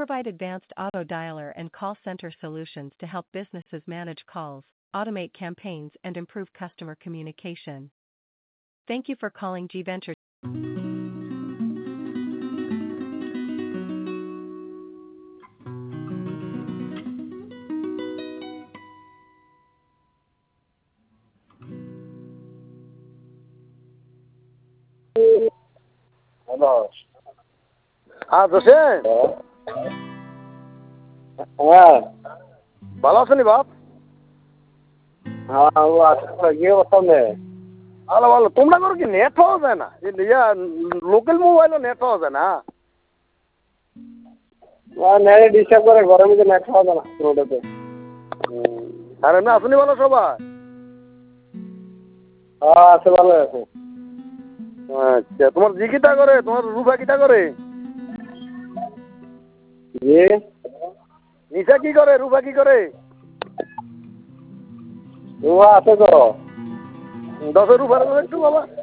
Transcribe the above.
provide advanced auto dialer and call center solutions to help businesses manage calls, automate campaigns, and improve customer communication. Thank you for calling G Venture. Hello. হ্যাঁ জোসেন, হ্যাঁ ভালো আছেন বাপ? হ্যাঁ ও আসলে গিয়ে বসানে ভালো ভালো। তোমরা করো কি নেট পাওয়া যায় না? লোকাল মোবাইলও নেট পাওয়া যায় না? নেটে ডিস্টার্ব করে ঘরের মধ্যে নেট পাওয়া যায় না রোডেতে। আর এমনি আসনি ভালো সবাই? হ্যাঁ আছে, ভালো আছে। আচ্ছা, তোমার জি কিটা করে, তোমার রূপা কিটা করে? জি নিশা কি করে, রূপা কি করে? ও আছে তো। 10 রূপার একটু বাবা।